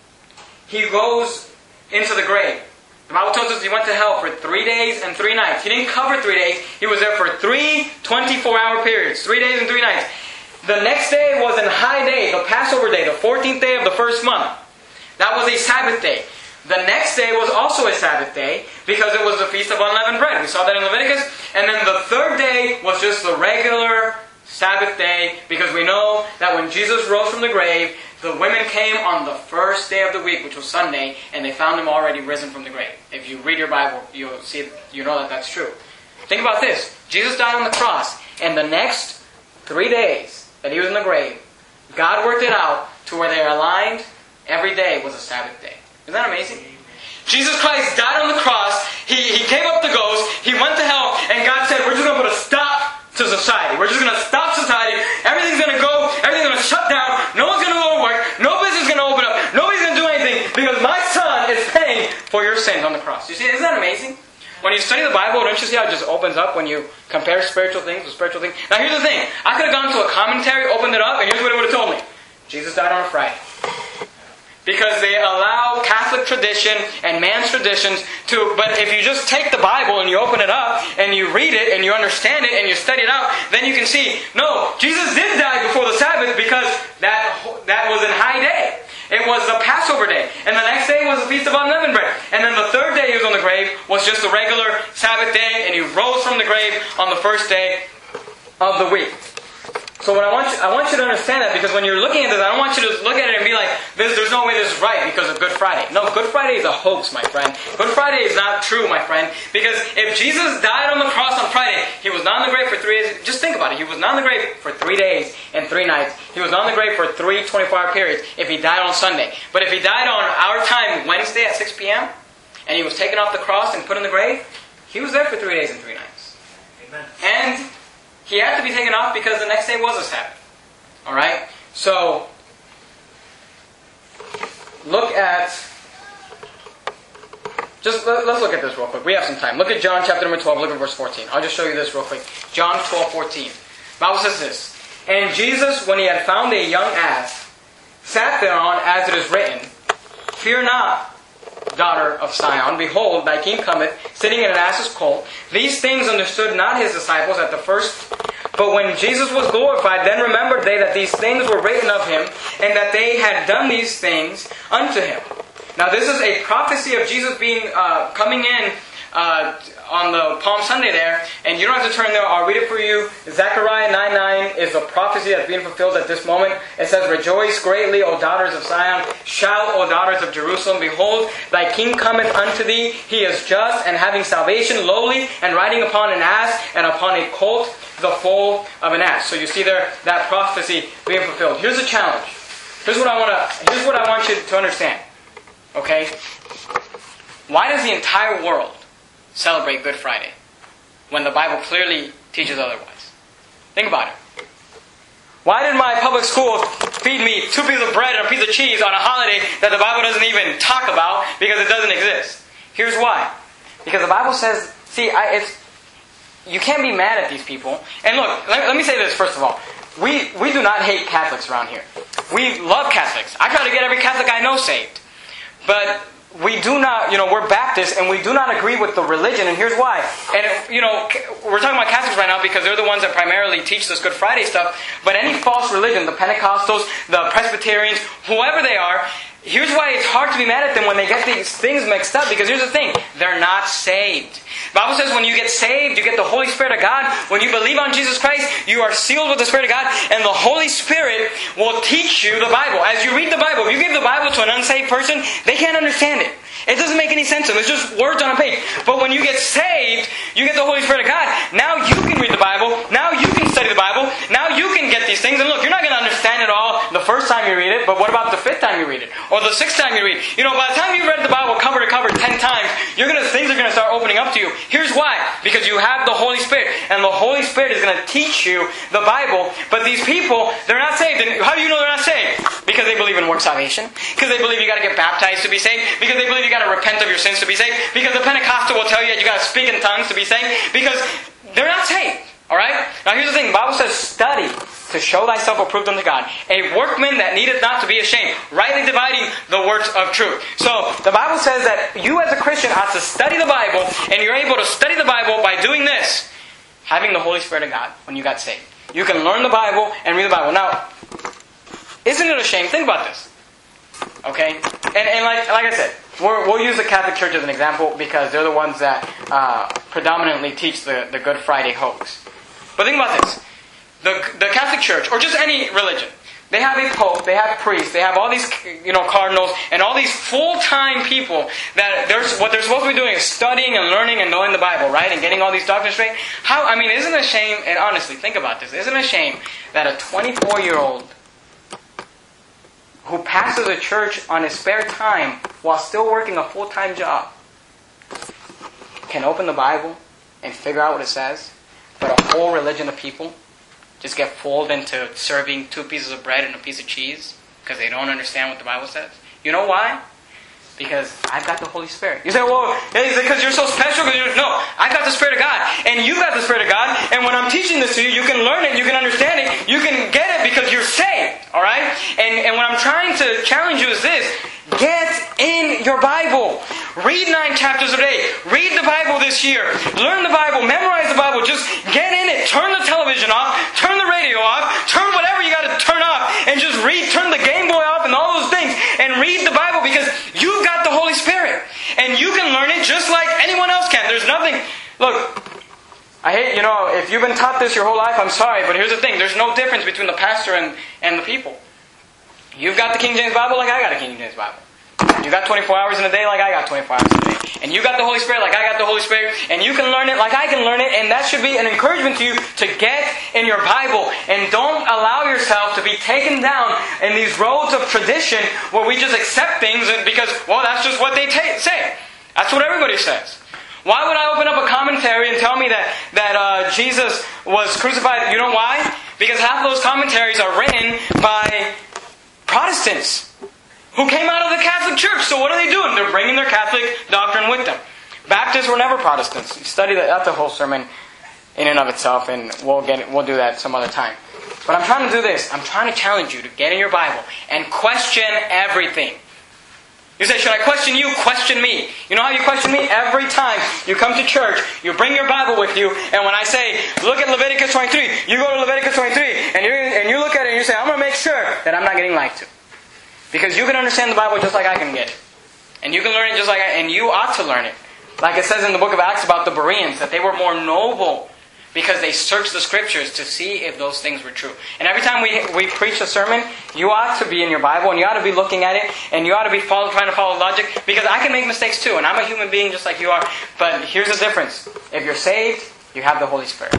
He goes into the grave. The Bible tells us He went to hell for three days and three nights. He didn't cover three days. He was there for three twenty-four hour periods. Three days and three nights. The next day was an high day, the Passover day, the fourteenth day of the first month. That was a Sabbath day. The next day was also a Sabbath day because it was the Feast of Unleavened Bread. We saw that in Leviticus. And then the third day was just the regular Sabbath day because we know that when Jesus rose from the grave, the women came on the first day of the week, which was Sunday, and they found Him already risen from the grave. If you read your Bible, you'll see, you know that that's true. Think about this. Jesus died on the cross, and the next three days that He was in the grave, God worked it out to where they are aligned. Every day was a Sabbath day. Isn't that amazing? Jesus Christ died on the cross. He, he gave up the ghost. He went to hell. And God said, we're just going to put a stop to society. We're just going to stop society. Everything's going to go. Everything's going to shut down. No one's going to go to work. No business is going to open up. Nobody's going to do anything because my Son is paying for your sins on the cross. You see, isn't that amazing? When you study the Bible, don't you see how it just opens up when you compare spiritual things with spiritual things? Now here's the thing. I could have gone to a commentary, opened it up, and here's what it would have told me. Jesus died on a Friday. Because they allow Catholic tradition and man's traditions to... But if you just take the Bible and you open it up and you read it and you understand it and you study it out, then you can see, no, Jesus did die before the Sabbath because that, that was a high day. It was the Passover day. And the next day was the Feast of Unleavened Bread. And then the third day He was on the grave was just a regular Sabbath day, and He rose from the grave on the first day of the week. So what I want you, I want you to understand that, because when you're looking at this, I don't want you to look at it and be like, this, there's no way this is right because of Good Friday. No, Good Friday is a hoax, my friend. Good Friday is not true, my friend. Because if Jesus died on the cross on Friday, He was not in the grave for three days. Just think about it. He was not in the grave for three days and three nights. He was not in the grave for three twenty-four hour periods if He died on Sunday. But if He died on our time, Wednesday at six p.m., and He was taken off the cross and put in the grave, He was there for three days and three nights. Amen. And He had to be taken off because the next day was a Sabbath. Alright? So, look at... Just let, let's look at this real quick. We have some time. Look at John chapter number twelve. Look at verse fourteen. I'll just show you this real quick. John twelve fourteen. The Bible says this. And Jesus, when He had found a young ass, sat thereon as it is written, Fear not, daughter of Sion, behold, thy king cometh, sitting in an ass's colt. These things understood not His disciples at the first, but when Jesus was glorified, then remembered they that these things were written of Him, and that they had done these things unto Him. Now this is a prophecy of Jesus being uh, coming in uh, on the Palm Sunday there, and you don't have to turn there, I'll read it for you. Zechariah nine nine is a prophecy that's being fulfilled at this moment. It says, Rejoice greatly, O daughters of Zion, shout, O daughters of Jerusalem, behold, thy king cometh unto thee, he is just, and having salvation, lowly, and riding upon an ass, and upon a colt, the foal of an ass. So you see there, that prophecy being fulfilled. Here's a challenge. Here's what I want to, here's what I want you to understand. Okay? Why does the entire world celebrate Good Friday when the Bible clearly teaches otherwise? Think about it. Why did my public school feed me two pieces of bread and a piece of cheese on a holiday that the Bible doesn't even talk about because it doesn't exist? Here's why. Because the Bible says, see, I, it's, you can't be mad at these people. And look, let, let me say this first of all. We, we do not hate Catholics around here. We love Catholics. I try to get every Catholic I know saved. But we do not, you know, we're Baptists and we do not agree with the religion, and here's why. And, you know, we're talking about Catholics right now because they're the ones that primarily teach this Good Friday stuff. But any false religion, the Pentecostals, the Presbyterians, whoever they are, here's why it's hard to be mad at them when they get these things mixed up. Because here's the thing, they're not saved. The Bible says when you get saved, you get the Holy Spirit of God. When you believe on Jesus Christ, you are sealed with the Spirit of God. And the Holy Spirit will teach you the Bible. As you read the Bible, if you give the Bible to an unsaved person, they can't understand it. It doesn't make any sense to them. It's just words on a page. But when you get saved, you get the Holy Spirit of God. Now you can read the Bible. Now you can study the Bible. Now you can get these things. And look, you're not going to understand it all the first time you read it. But what about the fifth time you read it? Or the sixth time you read it? You know, by the time you've read the Bible cover to cover ten times, you're gonna, things are going to start opening up to you. Here's why. Because you have the Holy Spirit. And the Holy Spirit is going to teach you the Bible. But these people, they're not saved. And how do you know they're not saved? Because they believe in work salvation. Because they believe you got to get baptized to be saved. Because they believe you got to repent of your sins to be saved. Because the Pentecostal will tell you that you got to speak in tongues to be saved. Because they're not saved. Alright? Now here's the thing. The Bible says, study to show thyself approved unto God. A workman that needeth not to be ashamed. Rightly dividing the words of truth. So, the Bible says that you as a Christian ought to study the Bible, and you're able to study the Bible by doing this. Having the Holy Spirit of God when you got saved. You can learn the Bible and read the Bible. Now, isn't it a shame? Think about this. Okay? And, and like, like I said, we're, we'll use the Catholic Church as an example because they're the ones that uh, predominantly teach the, the Good Friday hoax. But think about this. The, the Catholic Church, or just any religion, they have a pope, they have priests, they have all these, you know, cardinals, and all these full-time people that they're, what they're supposed to be doing is studying and learning and knowing the Bible, right? And getting all these doctrines straight. How, I mean, isn't it a shame, and honestly, think about this, isn't it a shame that a twenty-four-year-old who pastors a church on his spare time while still working a full-time job can open the Bible and figure out what it says, but a whole religion of people just get fooled into serving two pieces of bread and a piece of cheese because they don't understand what the Bible says? You know why? Because I've got the Holy Spirit. You say, well, is it because you're so special? You're, no, I've got the Spirit of God. And you've got the Spirit of God. And when I'm teaching this to you, you can learn it, you can understand it, you can get it because you're saved. Alright? And, and what I'm trying to challenge you is this. Get in your Bible. Read nine chapters a day. Read the Bible this year. Learn the Bible. Memorize the Bible. Just get in it. Turn the television off. Turn the radio off. Turn whatever you got to turn off. And just read. Turn the Game Boy off and all those things. And read the Bible because you've got the Holy Spirit. And you can learn it just like anyone else can. There's nothing... Look, I hate, you know, if you've been taught this your whole life, I'm sorry, but here's the thing. There's no difference between the pastor and, and the people. You've got the King James Bible like I got a King James Bible. You got twenty-four hours in a day like I got twenty-four hours in a day. And you got the Holy Spirit like I got the Holy Spirit. And you can learn it like I can learn it. And that should be an encouragement to you to get in your Bible. And don't allow yourself to be taken down in these roads of tradition where we just accept things because, well, that's just what they ta- say. That's what everybody says. Why would I open up a commentary and tell me that, that uh, Jesus was crucified? You know why? Because half of those commentaries are written by Protestants who came out of the Catholic Church. So what are they doing? They're bringing their Catholic doctrine with them. Baptists were never Protestants. You study that, that's a whole sermon in and of itself, and we'll get it, we'll do that some other time. But I'm trying to do this. I'm trying to challenge you to get in your Bible and question everything. You say, should I question you? Question me. You know how you question me? Every time you come to church, you bring your Bible with you, and when I say, look at Leviticus twenty-three, you go to Leviticus twenty-three, and you and you look at it and you say, I'm going to make sure that I'm not getting lied to. Because you can understand the Bible just like I can get it. And you can learn it just like I, and you ought to learn it. Like it says in the book of Acts about the Bereans, that they were more noble because they searched the Scriptures to see if those things were true. And every time we we preach a sermon, you ought to be in your Bible, and you ought to be looking at it, and you ought to be follow, trying to follow logic, because I can make mistakes too, and I'm a human being just like you are. But here's the difference. If you're saved, you have the Holy Spirit.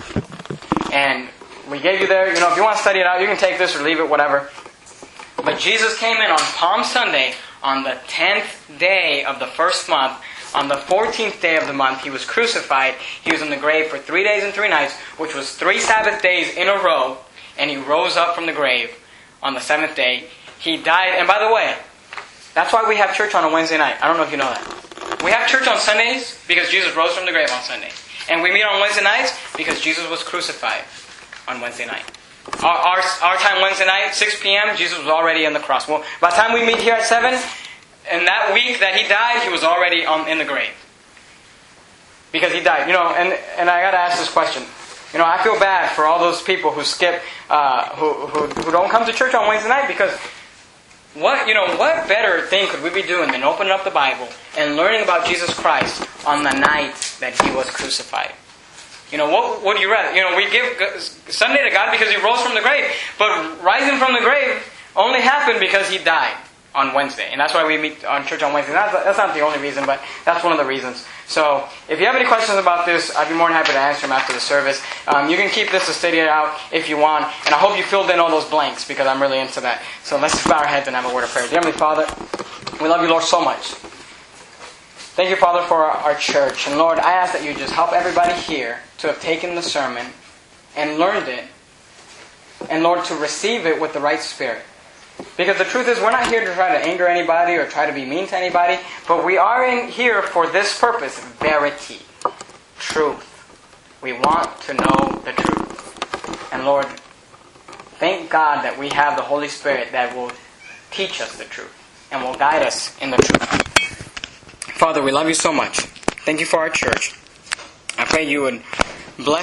And we gave you there, you know, if you want to study it out, you can take this or leave it, whatever. But Jesus came in on Palm Sunday, on the tenth day of the first month. On the fourteenth day of the month, He was crucified. He was in the grave for three days and three nights, which was three Sabbath days in a row. And He rose up from the grave on the seventh day. He died. And by the way, that's why we have church on a Wednesday night. I don't know if you know that. We have church on Sundays because Jesus rose from the grave on Sunday. And we meet on Wednesday nights because Jesus was crucified on Wednesday night. Our, our, our time Wednesday night, six p.m., Jesus was already on the cross. Well, by the time we meet here at seven, in that week that He died, He was already on, in the grave. Because He died. You know, and, and I got to ask this question. You know, I feel bad for all those people who skip, uh, who, who who don't come to church on Wednesday night, because what, you know, what better thing could we be doing than opening up the Bible and learning about Jesus Christ on the night that He was crucified? You know, what would you rather? You know, we give Sunday to God because He rose from the grave. But rising from the grave only happened because He died on Wednesday. And that's why we meet on church on Wednesday. That's, that's not the only reason, but that's one of the reasons. So, if you have any questions about this, I'd be more than happy to answer them after the service. Um, you can keep this to study it out if you want. And I hope you filled in all those blanks, because I'm really into that. So let's bow our heads and have a word of prayer. Dear Heavenly Father, we love You, Lord, so much. Thank You, Father, for our, our church. And Lord, I ask that You just help everybody here to have taken the sermon and learned it. And Lord, to receive it with the right spirit. Because the truth is, we're not here to try to anger anybody or try to be mean to anybody, but we are in here for this purpose: verity, truth. We want to know the truth. And Lord, thank God that we have the Holy Spirit that will teach us the truth and will guide us in the truth. Father, we love You so much. Thank You for our church. I pray You would bless